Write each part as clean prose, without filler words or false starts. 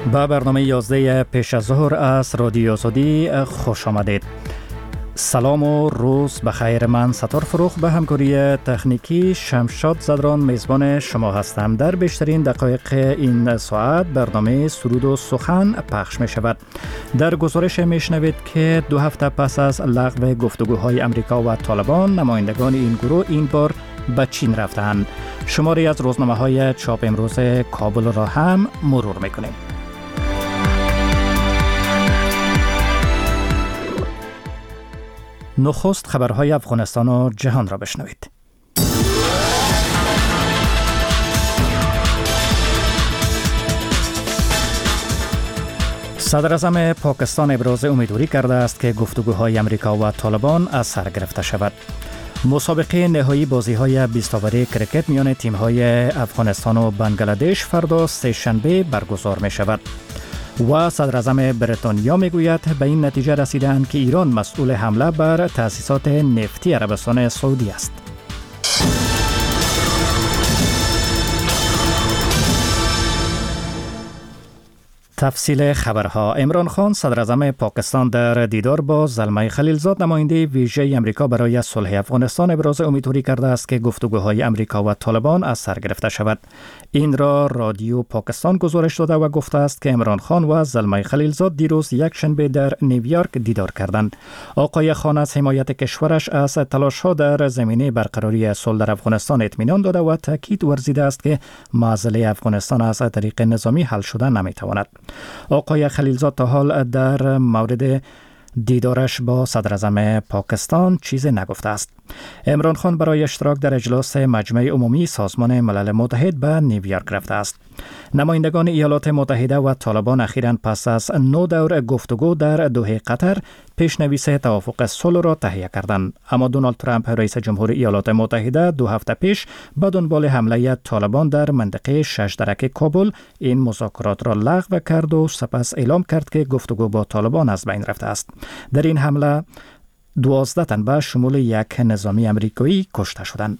به برنامه 11 پیش از ظهر از رادیو آزادی خوش آمدید. سلام و روز بخیر. من ستار فروخ به همکاری تکنیکی شمشاد زدران میزبان شما هستم. در بیشترین دقایق این ساعت برنامه سرود و سخن پخش می شود. در گزارش می شنوید که 2 هفته پس از لغو گفتگوهای امریکا و طالبان، نمایندگان این گروه این بار به چین رفتند. شماری از روزنامه های چاپ امروز کابل را هم مرور می کنیم. نخست خبرهای افغانستان و جهان را بشنوید. صدر اعظم پاکستان ابراز امیدواری کرده است که گفتگوهای امریکا و طالبان از سر گرفته شود. مسابقه نهایی بازی‌های 20 اوری کرکت میان تیم‌های افغانستان و بنگلادش فردا سه‌شنبه برگزار می‌شود. و صدر اعظم بریتانیا میگوید به این نتیجه رسیدند که ایران مسئول حمله بر تأسیسات نفتی عربستان سعودی است. تفصیل خبرها. عمران خان صدر اعظم پاکستان در دیدار با زلمه خلیلزاد نماینده ویژه امریکا برای صلح افغانستان ابراز امیدواری کرده است که گفتگوهای امریکا و طالبان از سر گرفته شود. این را رادیو پاکستان گزارش داده و گفته است که عمران خان و زلمه خلیلزاد دیروز یک شنبه در نیویورک دیدار کردند. آقای خان از حمایت کشورش از تلاش‌ها در زمینه برقراری صلح در افغانستان اطمینان داده و تاکید ورزیده است که معضله افغانستان از طریق نظامی حل شده نمی‌تواند. آقای خلیلزاد تا حال در مورد دیدارش با صدر اعظم پاکستان چیزی نگفته است. عمران خان برای اشتراک در اجلاس مجمع عمومی سازمان ملل متحد به نیویورک رفته است. نمایندگان ایالات متحده و طالبان اخیراً پس از 9 دور گفتگو در دوحه قطر پیشنویس توافق صلح را تهیه کردند، اما دونالد ترامپ رئیس جمهور ایالات متحده 2 هفته پیش به دنبال حمله طالبان در منطقه 6 درک کابل این مذاکرات را لغو کرد و سپس اعلام کرد که گفتگو با طالبان از بین رفته است. در این حمله 12 تن به شمول یک نظامی امریکایی کشته شدند.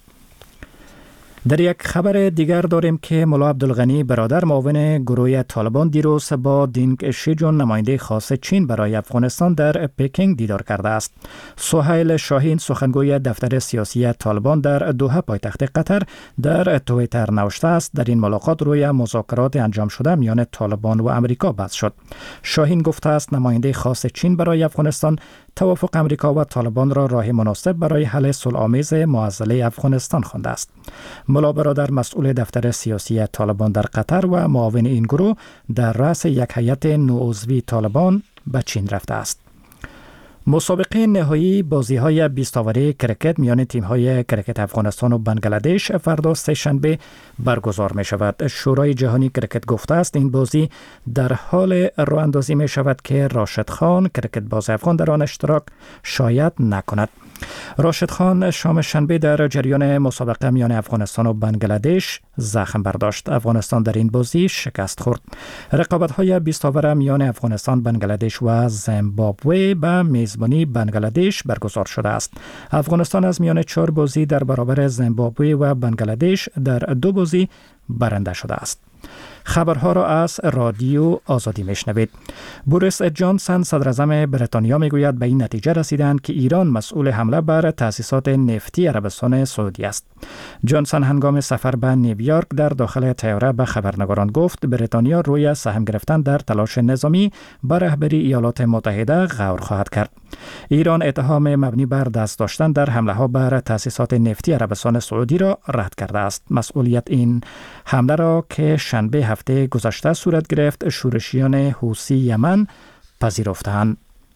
در یک خبر دیگر داریم که ملا عبدالغنی برادر معاون گروه طالبان دیروز با دینگ شیجون نماینده خاص چین برای افغانستان در پکینگ دیدار کرده است. سهیل شاهین سخنگوی دفتر سیاسی طالبان در دوحه پایتخت قطر در توییتر نوشته است در این ملاقات روی مذاکرات انجام شده میان طالبان و امریکا بحث شد. شاهین گفته است نماینده خاص چین برای افغانستان توافق امریکا و طالبان را راه مناسب برای حل صلح‌آمیز معضله افغانستان خوانده است. ملا برادر مسئول دفتر سیاسی طالبان در قطر و معاون این گروه در رأس یک هیئت نوعضوی طالبان به چین رفته است. مسابقه نهایی بازی‌های 20 اوری کرکت میان تیم‌های کرکت افغانستان و بنگلادش فردا سه‌شنبه برگزار می‌شود. شورای جهانی کرکت گفته است این بازی در حال راه‌اندازی می‌شود که راشد خان کرکت باز افغان در آن اشتراک شاید نکند. راشد خان شام شنبه در جریان مسابقه میان افغانستان و بنگلادش زخم برداشت. افغانستان در این بازی شکست خورد. رقابت‌های 20 اوور میان افغانستان، بنگلادش و زیمبابوه به میزبانی بنگلادش برگزار شده است. افغانستان از میان 4 بازی در برابر زیمبابوه و بنگلادش در 2 بازی برنده شده است. خبرها را از رادیو آزادی میشنوید. بوریس جانسن صدر اعظم بریتانیا میگوید به این نتیجه رسیدند که ایران مسئول حمله بر تأسیسات نفتی عربستان سعودی است. جانسن هنگام سفر به نیویورک در داخل طیاره به خبرنگاران گفت بریتانیا روی سهم گرفتن در تلاش نظامی بر رهبری ایالات متحده غور خواهد کرد. ایران اتهام مبنی بر دست داشتن در حمله ها بر تأسیسات نفتی عربستان سعودی را رد کرده است. مسئولیت این حمله را که شنبه هفته گذشته صورت گرفت شورشیان حوثی یمن پذیرفتند.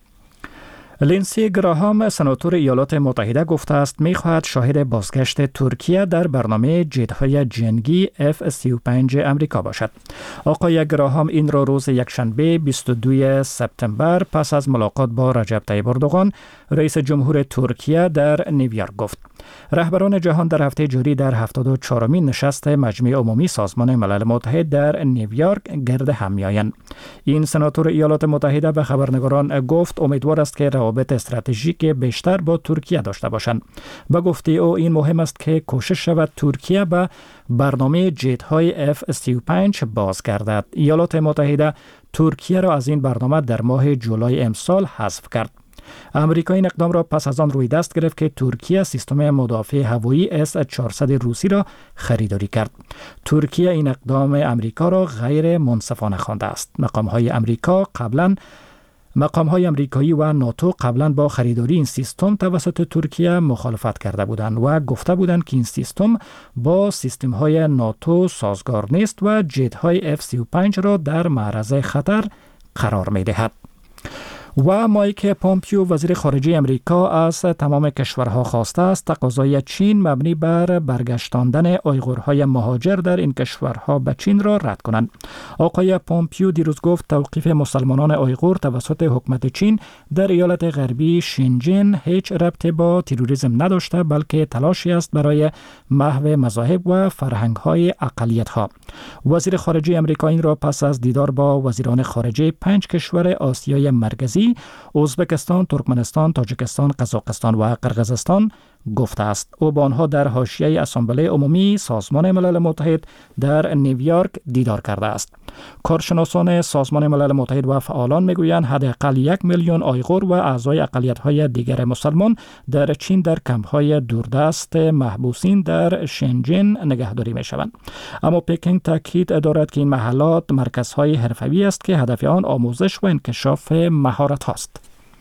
لینسی گراهام سناتور ایالات متحده گفته است می‌خواهد شاهد بازگشت ترکیه در برنامه جت‌های جنگی F-35 امریکا باشد. آقای گراهام این را روز یکشنبه 22 سپتامبر پس از ملاقات با رجب طیب اردوغان رئیس جمهور ترکیه در نیویورک گفت. رهبران جهان در هفته جاری در 74مین نشست مجمع عمومی سازمان ملل متحد در نیویورک گرد هم می‌آیند. این سناتور ایالات متحده به خبرنگاران گفت امیدوار است که روابط استراتژیک بیشتر با ترکیه داشته باشند. به گفته او این مهم است که کوشش شود ترکیه به برنامه جت‌های F-35 بازگردد. ایالات متحده ترکیه را از این برنامه در ماه جولای امسال حذف کرد. امریکا این اقدام را پس از آن روی دست گرفت که ترکیه سیستم مدافع هوایی S-400 روسی را خریداری کرد. ترکیه این اقدام امریکا را غیر منصفانه خوانده است. مقام‌های امریکایی و ناتو قبلا با خریداری این سیستم توسط ترکیه مخالفت کرده بودند و گفته بودند که این سیستم با سیستم‌های ناتو سازگار نیست و جت‌های F-35 را در معرض خطر قرار می‌دهد. و مایک پومپیو وزیر خارجه امریکا از تمام کشورها خواسته است تقاضای چین مبنی بر برگشتاندن اویغورهای مهاجر در این کشورها به چین را رد کنند. آقای پومپیو دیروز گفت توقیف مسلمانان اویغور توسط حکومت چین در ایالت غربی شینجین هیچ ربطی با تروریسم نداشته بلکه تلاشی است برای محو مذاهب و فرهنگ‌های اقلیت‌ها. وزیر خارجه امریکا این را پس از دیدار با وزیران خارجه 5 کشور آسیای مرکزی ازبکستان، ترکمنستان، تاجیکستان، قزاقستان و قرقیزستان گفته است. او با آنها در حاشیه اسامبله عمومی سازمان ملل متحد در نیویورک دیدار کرده است. کارشناسان سازمان ملل متحد و فعالان میگویند حداقل 1 میلیون اویغور و اعضای اقلیت‌های دیگر مسلمان در چین در کمپ‌های دوردست محبوسین در شنجین نگهداری می‌شوند. اما پکینگ تاکید دارد که این محلات مرکزهای حرفه‌ای است که هدف آن آموزش و انکشاف مهارت هاست.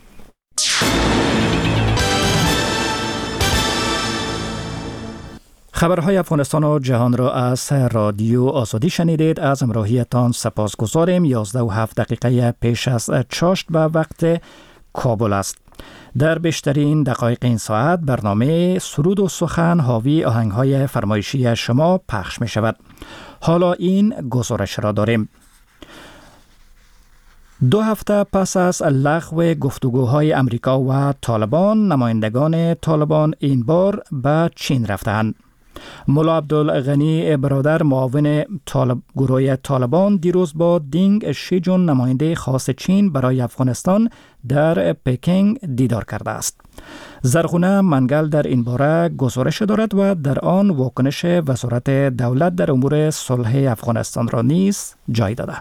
خبرهای افغانستان و جهان را از رادیو آزادی شنیدید. از همراهیتان سپاسگزاریم. 11:07 پیش از چاشت به وقت کابل است. در بیشترین دقایق این ساعت برنامه سرود و سخن حاوی آهنگ‌های فرمایشی شما پخش می شود. حالا این گزارش را داریم. 2 هفته پس از لغو گفتگوهای امریکا و طالبان، نمایندگان طالبان این بار به چین رفتند. ملا عبدالغنی برادر معاون گروه طالبان دیروز با دینگ شیجون نماینده خاص چین برای افغانستان در پکینگ دیدار کرده است. زرغونه منگل در این باره گزارش دارد و در آن واکنش وزارت دولت در امور صلح افغانستان را نیز جای داده.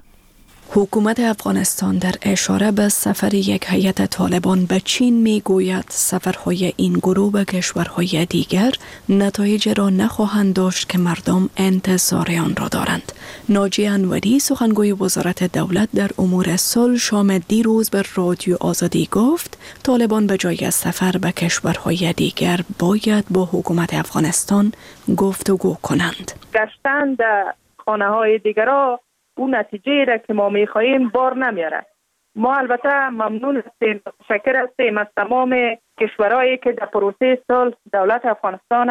حکومت افغانستان در اشاره به سفر یک هیئت طالبان به چین می گوید سفرهای این گروه به کشورهای دیگر نتایج را نخواهند داشت که مردم انتظار آن را دارند. ناجی انوری سخنگوی وزارت دولت در امور صلح شام دیروز به رادیو آزادی گفت طالبان به جای سفر به کشورهای دیگر باید با حکومت افغانستان گفتگو کنند. گشتن در خانه های دیگر اون نتیجه را که ما می‌خواهیم بار نمیاره. ما البته ممنون هستیم، شکر هستیم از تمام کشورهایی که در پروسه صلح دولت افغانستان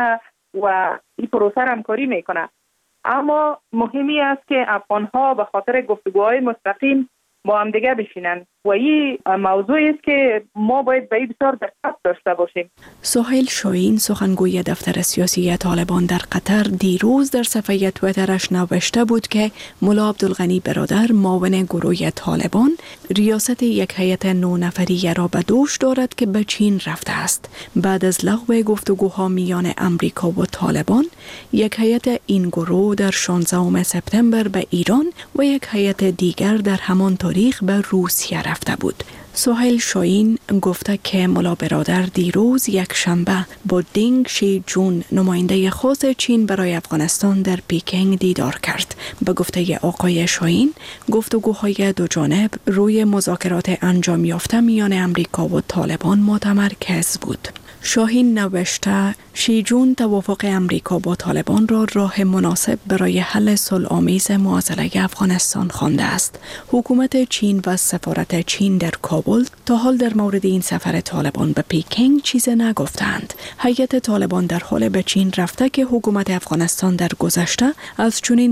و این پروسه همکاری میکنه. اما مهمی است که افغان‌ها به خاطر گفتگوهای مستقیم با هم دیگه بشینن و این موضوعی است که ما باید به این بسیار دقت داشته باشیم. سهیل شاهین سخنگوی دفتر سیاسی طالبان در قطر دیروز در صفحه تویترش نوشته بود که ملا عبدالغنی برادر معاون گروه طالبان ریاست یک هیئت 9 نفری را به دوش دارد که به چین رفته است. بعد از لغو گفتگوها میان امریکا و طالبان، یک هیئت این گروه در 16 سپتامبر به ایران و یک هیئت دیگر در همان تاریخ به روسیه رفته بود. سهیل شاهین گفته که ملا برادر دیروز یک شنبه با دینگ شی جون نماینده خاص چین برای افغانستان در پکینگ دیدار کرد. به گفته آقای شاهین گفتگوهای دو جانب روی مذاکرات انجام یافته میان امریکا و طالبان متمرکز بود. شاهین نوشته شی جون توافق امریکا با طالبان را راه مناسب برای حل صلح‌آمیز معضله افغانستان خوانده است. حکومت چین و سفارت چین در کابل تا حال در مورد این سفر طالبان به پکینگ چیز نگفتند. هیئت طالبان در حال به چین رفته که حکومت افغانستان در گذشته از چنین سفرهای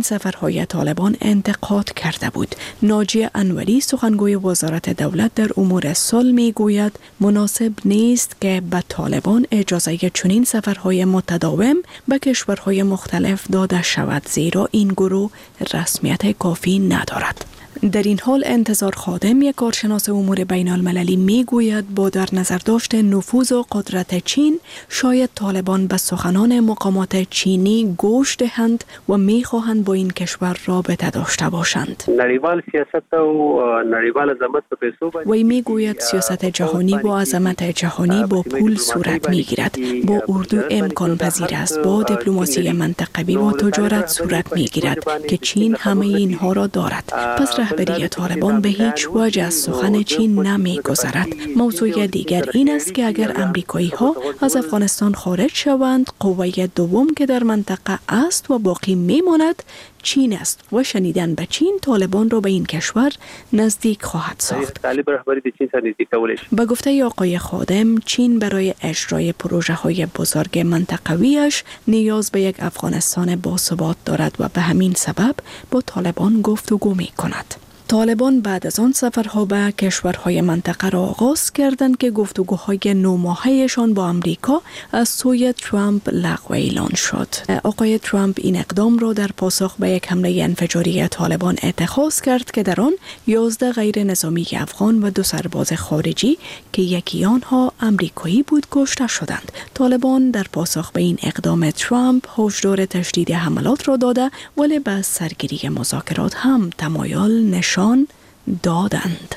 کشورهای طالبان انتقاد کرده بود. ناجیه انوری سخنگوی وزارت دولت در امور صلح میگوید مناسب نیست که به طالبان اجازه چنین سفرهای متداوم به کشورهای مختلف داده شود، زیرا این گروه رسمیت کافی ندارد. در این حال انتظار خادم، یک کارشناس امور بین المللی میگوید با در نظر داشت نفوذ و قدرت چین شاید طالبان به سخنان مقامات چینی گوش دهند و میخواهند با این کشور رابطه داشته باشند. نړیوال سیاست او نړیوال عظمت په پیسو باندې وی میگوید سیاست جهانی با عظمت جهانی با پول صورت میگیرد، با اردو امکان پذیر است، با دیپلماسی منطقوی و تجارت صورت میگیرد که چین همه اینها را دارد. پس رهبری طالبان به هیچ وجه از سخن چین نمی‌گذرد. موضوع دیگر این است که اگر امریکایی ها از افغانستان خارج شوند، قوه دوم که در منطقه است و باقی میماند چین است و شنیدن به چین طالبان را به این کشور نزدیک خواهد ساخت. به گفته آقای خادم، چین برای اجرای پروژه های بزرگ منطقویش نیاز به یک افغانستان باثبات دارد و به همین سبب با طالبان گفتگو می کند. طالبان بعد از آن سفرها به کشورهای منطقه را آغاز کردند که گفتگوهای 9 ماهه‌شان با امریکا از سوی ترامپ لغو اعلان شد. آقای ترامپ این اقدام را در پاسخ به یک حمله انفجاری طالبان اتخاذ کرد که در آن 11 غیر نظامی افغان و 2 سرباز خارجی که یکی آنها امریکایی بود کشته شدند. طالبان در پاسخ به این اقدام ترامپ هشدار تشدید حملات را داده، ولی به سرگیری مذاکرات هم تمایل نشان دادند.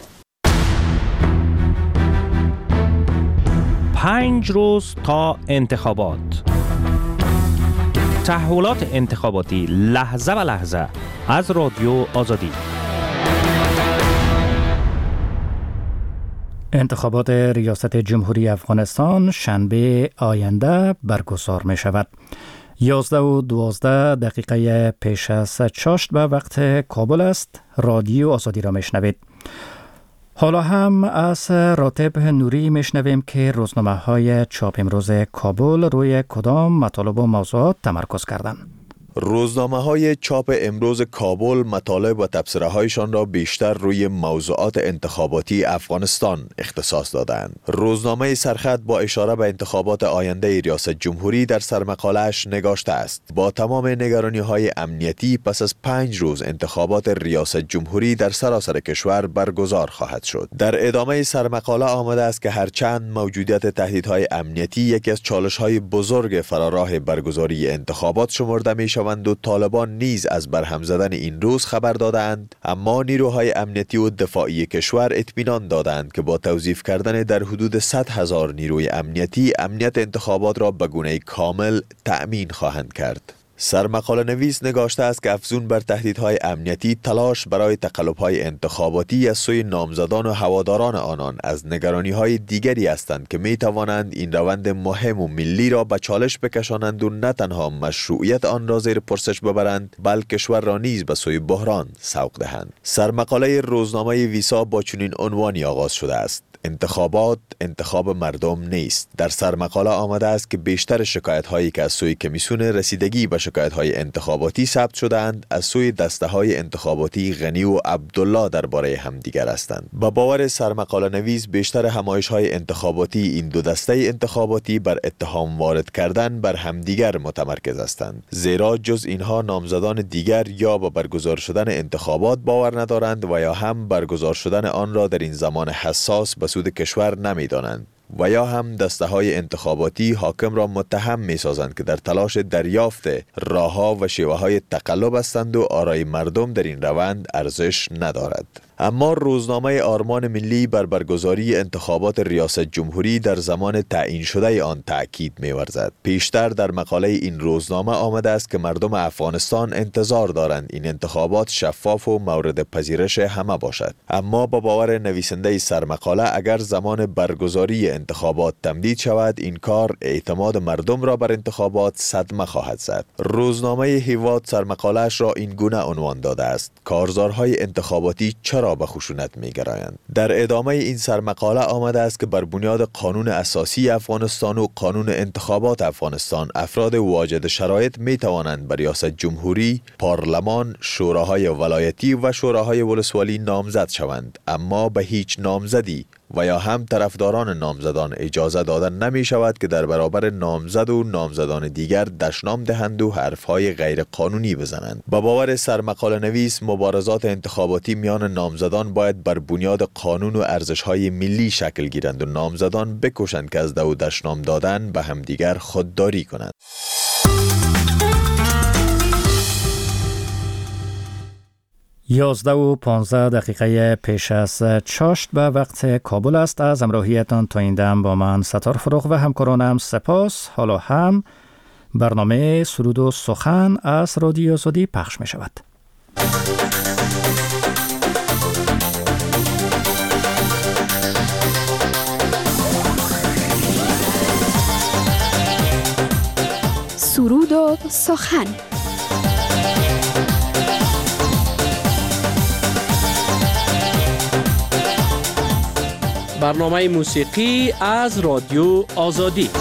5 روز تا انتخابات. تحولات انتخاباتی لحظه به لحظه از رادیو آزادی. انتخابات ریاست جمهوری افغانستان شنبه آینده برگزار می شود. 11 و 12 دقیقه پیش از چاشت به وقت کابل است. رادیو آزادی را میشنوید. حالا هم از راتب نوری میشنویم که روزنامه های چاپ امروز کابل روی کدام مطالب و موضوعات تمرکز کردند. روزنامه‌های چاپ امروز کابل مطالب و تبصره‌هایشان را بیشتر روی موضوعات انتخاباتی افغانستان اختصاص دادند. روزنامه سرخط با اشاره به انتخابات آینده ریاست جمهوری در سرمقاله‌اش نگاشته است: با تمام نگرانی‌های امنیتی پس از 5 روز انتخابات ریاست جمهوری در سراسر کشور برگزار خواهد شد. در ادامه سرمقاله آمده است که هرچند موجودیت تهدیدهای امنیتی یکی از چالش‌های بزرگ فراراه برگزاری انتخابات شمرده می‌شود و طالبان نیز از برهم زدن این روز خبر دادند، اما نیروهای امنیتی و دفاعی کشور اطمینان دادند که با توظیف کردن در حدود 100,000 نیروی امنیتی امنیت انتخابات را به گونه کامل تأمین خواهند کرد. سرمقاله نویس نگاشته است که افزون بر تهدیدهای امنیتی، تلاش برای تقلب‌های انتخاباتی از سوی نامزدان و هواداران آنان از نگرانی‌های دیگری هستند که می‌توانند این روند مهم و ملی را به چالش بکشانند و نه تنها مشروعیت آن را زیر پرسش ببرند، بلکه کشور را نیز به سوی بحران سوق دهند. سرمقاله روزنامه ویسا با چنین عنوانی آغاز شده است: انتخابات انتخاب مردم نیست. در سرمقاله آمده است که بیشتر شکایت‌هایی که از سوی کمیسیون رسیدگی به شکایت‌های انتخاباتی ثبت شده‌اند از سوی دسته‌های انتخاباتی غنی و عبدالله درباره همدیگر هستند. با باور سرمقاله نویس بیشتر همایش‌های انتخاباتی این دو دسته انتخاباتی بر اتهام وارد کردن بر همدیگر متمرکز هستند، زیرا جز اینها نامزدان دیگر یا با برگزار شدن انتخابات باور ندارند و یا هم برگزار شدن آن را در این زمان حساس به سود کشور نمی‌دانند و یا هم دسته‌های انتخاباتی حاکم را متهم می‌سازند که در تلاش دریافت راه‌ها و شیوه‌های تقلب هستند و آرای مردم در این روند ارزش ندارد. اما روزنامه آرمان ملی بر برگزاری انتخابات ریاست جمهوری در زمان تعیین شده آن تأکید می‌ورزد. پیشتر در مقاله این روزنامه آمده است که مردم افغانستان انتظار دارند این انتخابات شفاف و مورد پذیرش همه باشد. اما با باور نویسنده سرمقاله اگر زمان برگزاری انتخابات تمدید شود، این کار اعتماد مردم را بر انتخابات صدمه خواهد زد. روزنامه هیواد سرمقاله‌اش را این گونه عنوان داده است: کارزارهای انتخاباتی چرا را به خشونت می‌گرایند. در ادامه این سرمقاله آمده است که بر بنیاد قانون اساسی افغانستان و قانون انتخابات افغانستان افراد واجد شرایط می‌توانند به ریاست جمهوری، پارلمان، شوراهای ولایتی و شوراهای ولسوالی نامزد شوند، اما به هیچ نامزدی و یا هم طرفداران نامزدان اجازه داده نمی شود که در برابر نامزد و نامزدان دیگر دشنام دهند و حرفهای غیر قانونی بزنند. با باور سرمقاله نویس، مبارزات انتخاباتی میان نامزدان باید بر بنیاد قانون و ارزش‌های ملی شکل گیرند و نامزدان بکوشند که از دو دشنام دادن به همدیگر خودداری کنند. 11:15 پیش از چاشت به وقت کابل است. از همراهیتان تا این دم با من ستار فروغ و همکارانم سپاس. حالا هم برنامه سرود و سخن از رادیو آزادی پخش می شود. سرود و سخن. برنامه موسیقی از رادیو آزادی.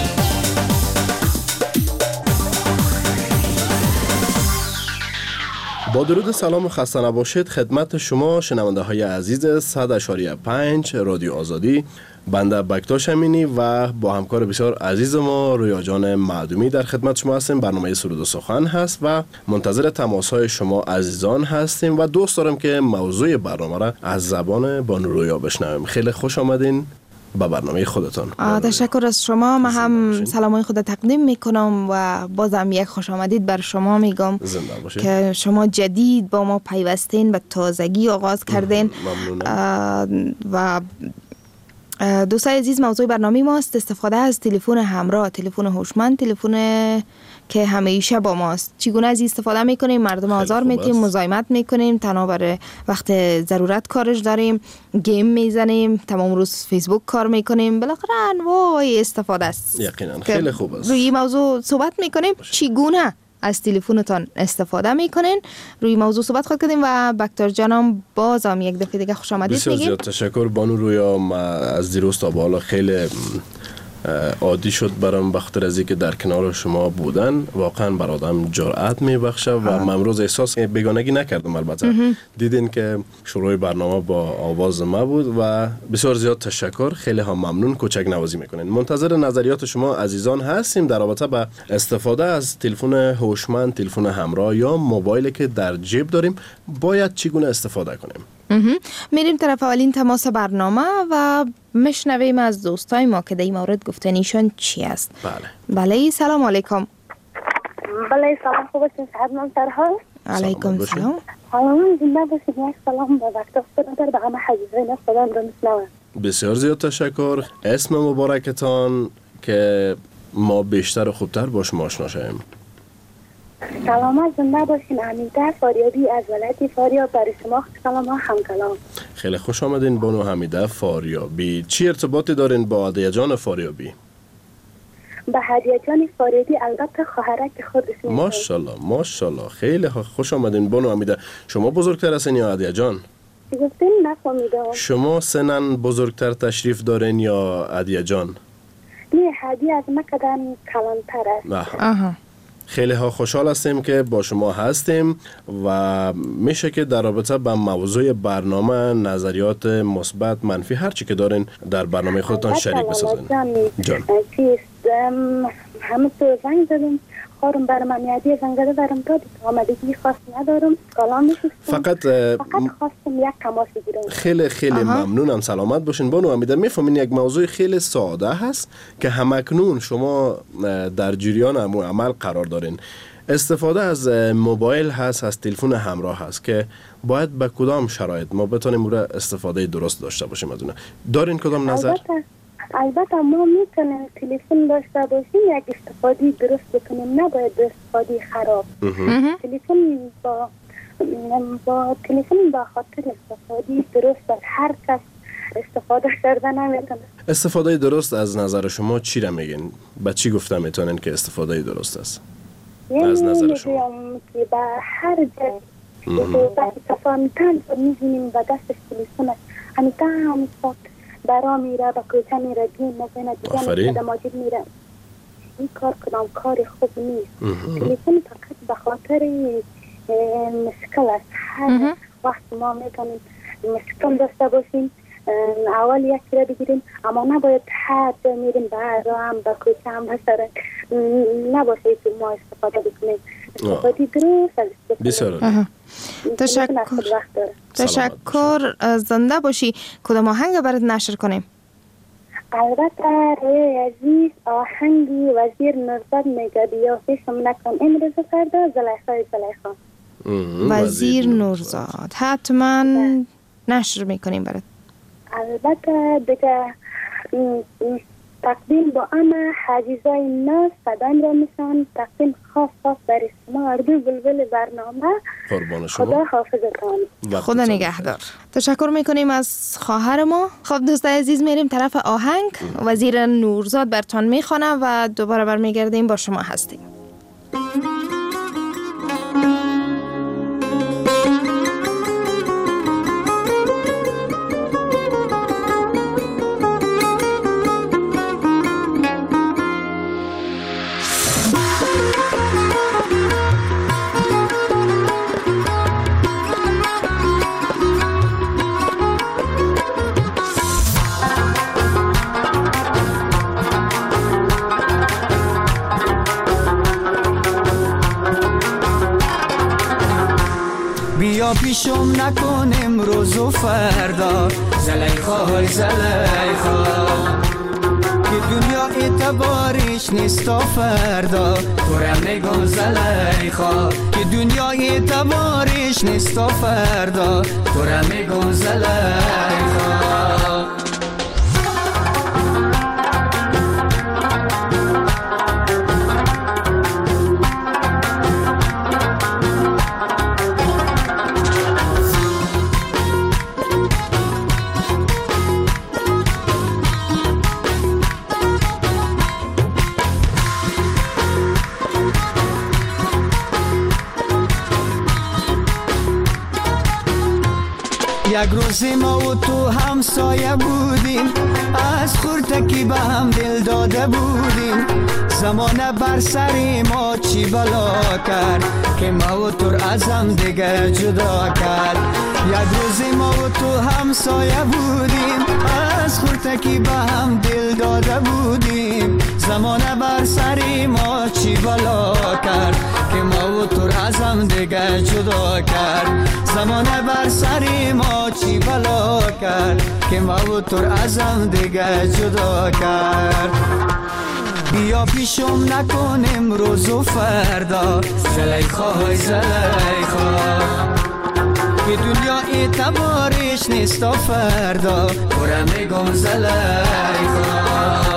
با درود سلام و خسته نباشید خدمت شما شنونده های عزیز 100.5 رادیو آزادی. بنده بکتاش امینی و با همکار بسیار عزیز ما رویا جان معدومی در خدمت شما هستیم. برنامه سرود و سخن هست و منتظر تماس های شما عزیزان هستیم و دوست دارم که موضوع برنامه را از زبان بانو رویا بشنویم. خیلی خوش آمدین به برنامه خودتان. تشکر از شما. من هم سلامای خود تقدیم میکنم و بازم یک خوش آمدید بر شما میگم که شما جدید با ما پیوستین و تازگی آغاز کردین. و دوستای عزیز، موضوع برنامه ماست استفاده از تلفن همراه، تلفن هوشمند، تلفن که همیشه با ماست. چگونه از استفاده میکنیم؟ مردم آزار میدیم، مزاحمت میکنیم، تنها برای وقت ضرورت کارش داریم، گیم میزنیم، تمام روز فیسبوک کار میکنیم، بالاخره انواع استفاده است. یقینا خیلی خوب است. روی موضوع صحبت میکنیم چگونه از تلفنتان استفاده میکنین. روی موضوع صحبت خود کردیم و بکتر جانم بازم یک دفعه دیگه خوش آمدید میگیم. بسیار زیاد تشکر بانو رویا. ما از دیروز تا بالا خیلی عادی شد برام بخاطر از اینکه در کنار شما بودن واقعا بر آدم جرأت میبخشه و من امروز احساس بیگانگی نکردم. البته دیدین که شروع برنامه با آواز ما بود و بسیار زیاد تشکر. خیلی هم ممنون. کوچک نوازی میکنین. منتظر نظریات شما عزیزان هستیم در رابطه با استفاده از تلفن هوشمند، تلفن همراه یا موبایلی که در جیب داریم باید چگونه استفاده کنیم. میریم طرف اولین تماس برنامه و مشنویم از دوستای ما که در این مورد گفتن ایشان چی است. بله سلام علیکم. بله سلام، خوب هستین؟ صحت منصرها. علیکم سلام. حالا زنده باشید. یک سلام به وقت برادر به همه حضرین خودم رو میشنوم. بسیار زیاد تشکر. اسم مبارکتان که ما بیشتر و خوبتر با شما آشنا شویم. سلامت زنده باشین. حمیده فاریابی از ولایت فاریاب برای شما سلام هم کلام. خیلی خوش آمدین بانو حمیده فاریابی. چی ارتباطی دارین با هدیه جان فاریابی؟ به هدیه جان فاریابی البته خواهرک خودشون. ماشاءالله ماشاءالله. خیلی خوش آمدین بانو حمیده. شما بزرگتر هستین یا هدیه جان؟ گفتین نفهمیدم. شما سنن بزرگتر تشریف دارین یا هدیه جان؟ نه، هدیه از من قدم کلانتر است. خیلی خوشحال هستیم که با شما هستیم و میشه که در رابطه با موضوع برنامه نظریات مثبت منفی هر چی که دارین در برنامه خودتان شریک بسازین. جان همه تو زنگ زدیم خارم برام میادی زنگده برام داد آمدگی خاص ندارم. کلام میشستم فقط خواستم یک تماس بگیرم. خیلی ممنونم. سلامت باشین بانو حمیده. میفهمین یک موضوع خیلی ساده هست که همکنون شما در جریان عمل قرار دارین. استفاده از موبایل هست، از تلفن همراه هست که باید به کدام شرایط ما بتونیم اون استفاده درست داشته باشیم از اون. دارین کدام نظر؟ البته ما میتونیم تلفن داشته باشیم یک استفاده درست بکنیم، نباید استفاده خراب. تلفن با تلفن با خاطر استفاده درست از هر کس استفاده کرده نمیتونه. استفاده درست از نظر شما چی را میگین؟ به چی گفته میتونین که استفاده درست است؟ از نظر شما که به هر جای وقتی تفاهم تن میزنیم و دستش تلفن است همی تمام ساعت برا میره با کوچه میره گیم مزینه دیگه ماجد میره. این کار کدام کار خوب نیست. تلفن فقط به خاطر مشکل است. هر وقت ما میکنیم مشکل داشته باشیم اول یک را بگیریم اما نباید هر جا میریم به هم به کوچه هم بسره نباشه که ما استفاده بکنیم. استفاده درست از بسیار تشکر. زنده باشی. کدام آهنگ برات نشر کنیم؟ البته روی عزیز آهنگی وزیر نورزاد میگه بیا پیشم نکن امروز فردا زلیخای زلیخا. وزیر نورزاد حتما نشر میکنیم برات. البته دیگه تقدیم با همه حجیزای ناز صدام را میشن تقدیم خاص برای شما اردو بلبل برنامه. خدا حافظتان. خدا نگهدار. تشکر میکنیم از خواهر ما. خب دوستای عزیز میریم طرف آهنگ. وزیر نورزاد برتان میخوانه و دوباره برمیگردیم با شما هستیم. بیا پیشم نکن امروز و فردا زلیخای زلیخا که دنیا اعتبارش نیست تا فردا تو را میگم زلیخا که دنیا اعتبارش نیست تا فردا تو را میگم زلیخا. یک روز ما و تو همسایه بودیم از خورتکی به هم دل داده بودیم زمانه بر سر ما چی بلا کرد که ما و تو از هم دیگه جدا کرد. یک روز ما و تو همسایه بودیم از خورتکی به هم دل داده بودیم زمانه بر سر ما چی بلا کرد که ما و تو از هم دیگه جدا کرد. زمانه بر سر ما چی بلا کرد که ما و تو از هم دیگه جدا کرد. بیا پیشم نکن امروز و فردا زلیخای زلیخا که دنیا اعتبارش نیست تا فردا تو را میگم زلیخا.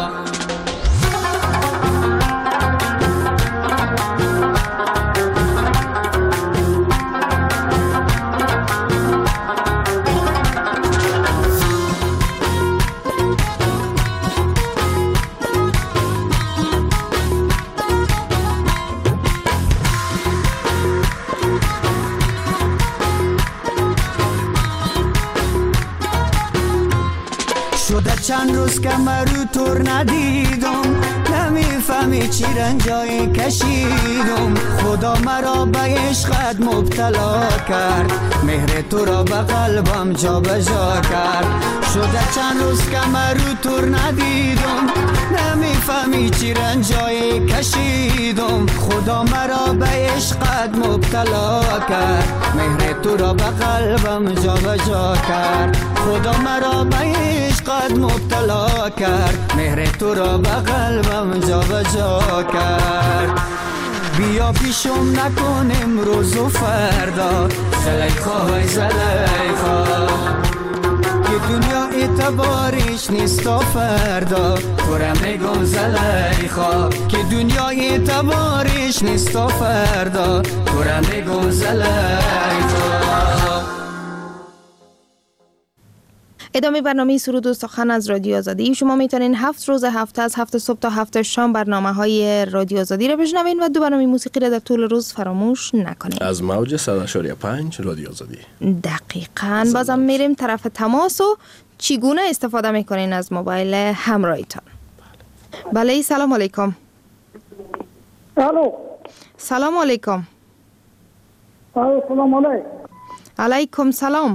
شده چند روز که مرو تور ندیدم نمیفهمی چی رنجایی کشیدم خدا مرا به عشقت مبتلا کرد مهر تو را به قلبم جا به جا کرد. شده چند روز که مرو تور ندیدم نمیفهمی چی رنجایی کشیدم خدا مرا به عشقت مبتلا کرد مهر تو را به قلبم جا به جا کرد. خدا مرا به عشقت مبتلا کرد مهر تو را به قلبم جا به جا کرد. بیا پیشم نکن امروز و فردا زلیخای زلیخا که دنیا اعتبارش نیست تا فردا تو را میگم زلیخا که دنیا اعتبارش نیست تا فردا تو را میگم زلیخا. ادامه برنامه سرود و سخن از رادیو آزادی. شما میتونین 7 روز هفته از 7 صبح تا 7 شام برنامه‌های رادیو آزادی را بشنوین و دو برنامه موسیقی را در طول روز فراموش نکنین. از موج 100.5 رادیو آزادی. دقیقاً. بازم میریم طرف تماس و چگونه استفاده میکنین از موبایل همراهیتان. بله سلام علیکم. الو. سلام علیکم. سلام علیکم. علیکم سلام.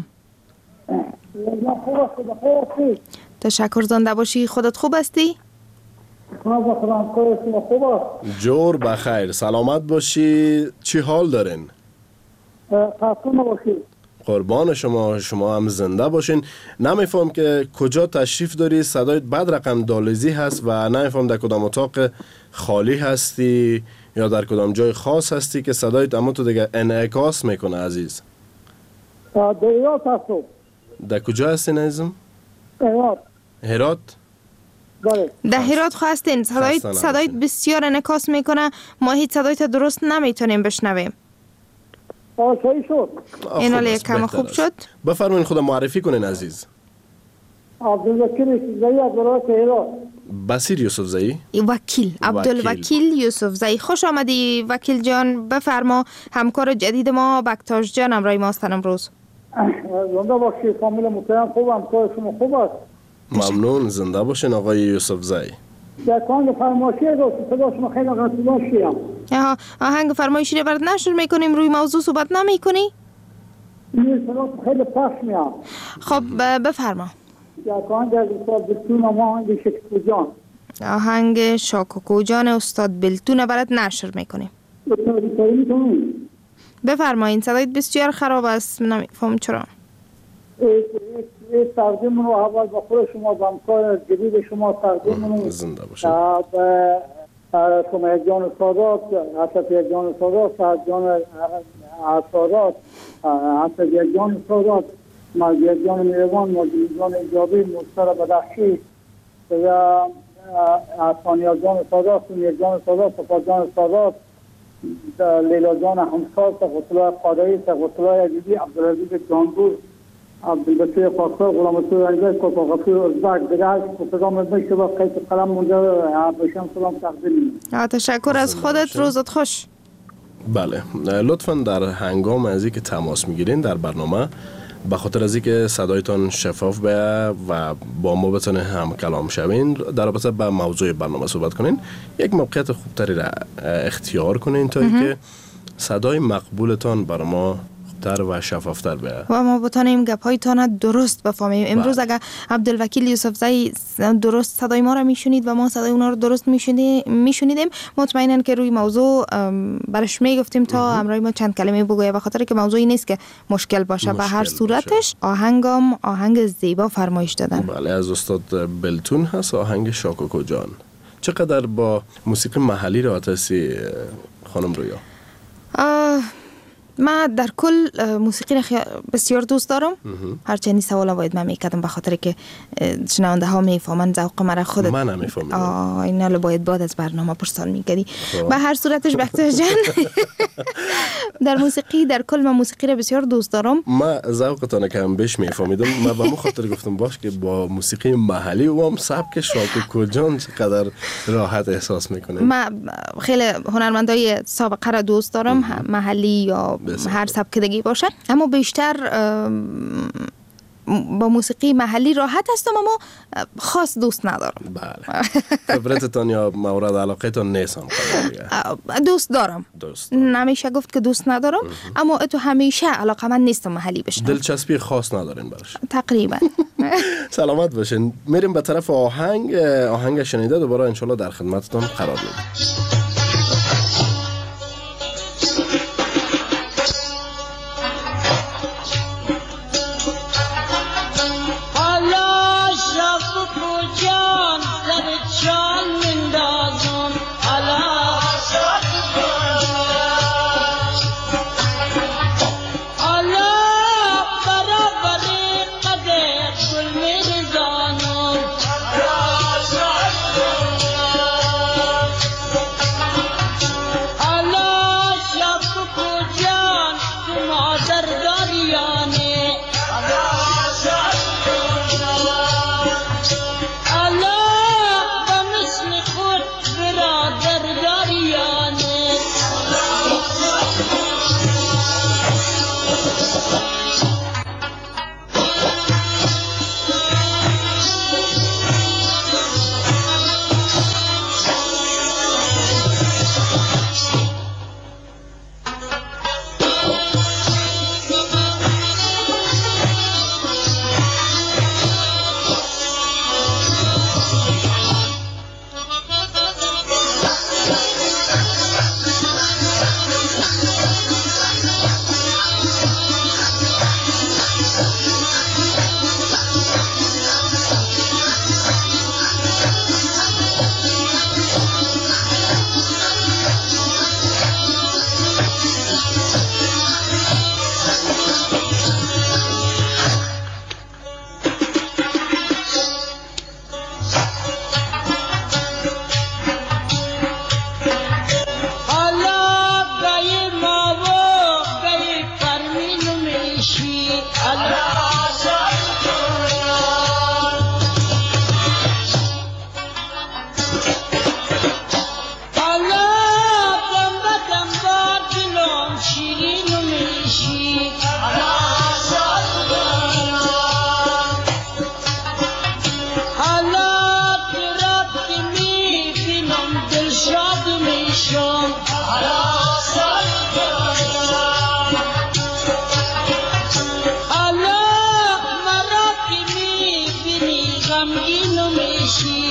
تشکر. زنده باشی. خودت خوب هستی؟ جور بخیر. سلامت باشی. چی حال دارین؟ قربان شما هم زنده باشین. نمیفهم که کجا تشریف داری، صدایت بد رقم دالزی هست و نمیفهم در کدام اتاق خالی هستی یا در کدام جای خاص هستی که صدایت اما تو دیگه انعکاس میکنه عزیز. هرات هستم. در کجا هستین عزیزم؟ هرات؟ بله. در هرات هستین. صدایت بسیار انعکاس میکنه. ما هیچ صدایت درست نمیتونیم بشنویم. صحیح شد. این حالا یک کم خوب شد. بفرمایین خودم معرفی کنین عزیز. عبدالوکیل یوسفزئی از ولایت هرات. بصیر یوسفزئی؟ وکیل. عبدالوکیل یوسفزئی. خوش آمدی وکیل جان. بفرما. همکار جدید ما بکتاش جان امروز ما هستن امروز. زنده باشی. فامیل محترم خوب، همکار شما خوب است. ممنون. زنده باشین آقای یوسفزئی. در آهنگ فرمایشی صدا شما خیلی قصیده شیم. آهنگ فرمایشی رو برات نشر میکنیم. روی موضوع صحبت نمیکنی؟ این صدا خیلی پخش میاد. خب بفرما. در آهنگ از استاد بلتون و آهنگ شاکوکو جان. آهنگ شاکوکو جان استاد بلتون برات نشر میکنیم. بفرمایین. صدایت بسیار خراب است. نمیفهم چرا. تقدیم رو اول با خود شما و همکار جدید شما تقدیم رو زنده باشید. شما جان سادات، حسد جان سادات، سعد جان سادات، حسد جان سادات، مجید جان میروان، مجید جان ایجابی، مستر بدخشی و ثانیه جان سادات، سونیه جان سادات، صفا جان سادات، لیلا جان همسال، تقوطلای قادری، تقوطلای عزیزی، عبدالعزیز جانگور، عبدالبصیر پاکسا، غلام رسول انگلیس، کوپاغفیر ازبک دیگر پیغام بشه با قیس قلم مونده بشم سلام تقدیم. تشکر از خودت. روزت خوش. بله لطفاً در هنگام از اینکه تماس میگیرین در برنامه به خاطر از اینکه صدایتان شفاف به و با ما بتونه هم کلام شوین در رابطه با موضوع برنامه صحبت کنین، یک موقعیت خوبتری را اختیار کنین تا اینکه صدای مقبولتان بر ما تر و شفافتر بیاید و ما بتانیم گپ‌هایتان درست بفهمیم. امروز اگر عبدالوکیل یوسفزئی درست صدای ما را میشنید و ما صدای اونا رو درست میشنیدیم، مطمئناً که روی موضوع برش میگفتیم تا امروز ما چند کلمه بگویم، به خاطر که موضوعی نیست که مشکل باشه. به هر صورتش آهنگ زیبا فرمایش دادن. بله از استاد بلتون هست آهنگ شاکوکو جان. چقدر با موسیقی محلی رابطه هستی خانم رویا؟ من در کل موسیقی را بسیار دوست دارم. هرچند سوال باید من میکردم به خاطر که شنونده ها میفهمن ذوق مرا خودت. من نمیفهمم. اینا باید بعد از برنامه پرسان میکردی. به هر صورتش بکتاش جان در موسیقی در کل من موسیقی را بسیار دوست دارم. من ذوقتان کم بیش میفهمیدم. من به مو خاطر گفتم باش که با موسیقی محلی و هم سبک شاکوکو جان چقدر راحت احساس میکنه. من خیلی هنرمندای سابقه را دوست دارم، محلی یا هر سبک دیگه باشه، اما بیشتر با موسیقی محلی راحت هستم اما خاص دوست ندارم. بله. فیورتتان یا مورد علاقتان نیستم؟ دوست دارم. نمیشه گفت که دوست ندارم، اما تو همیشه علاقه من نیستم محلی بشنم. دلچسپی خاص ندارین برش؟ تقریبا. سلامت باشین. میریم به طرف آهنگ شنیده دوباره انشالله در خدمتتان قرار میدیم. شام حالا مرا که میبینی غمگین و میشی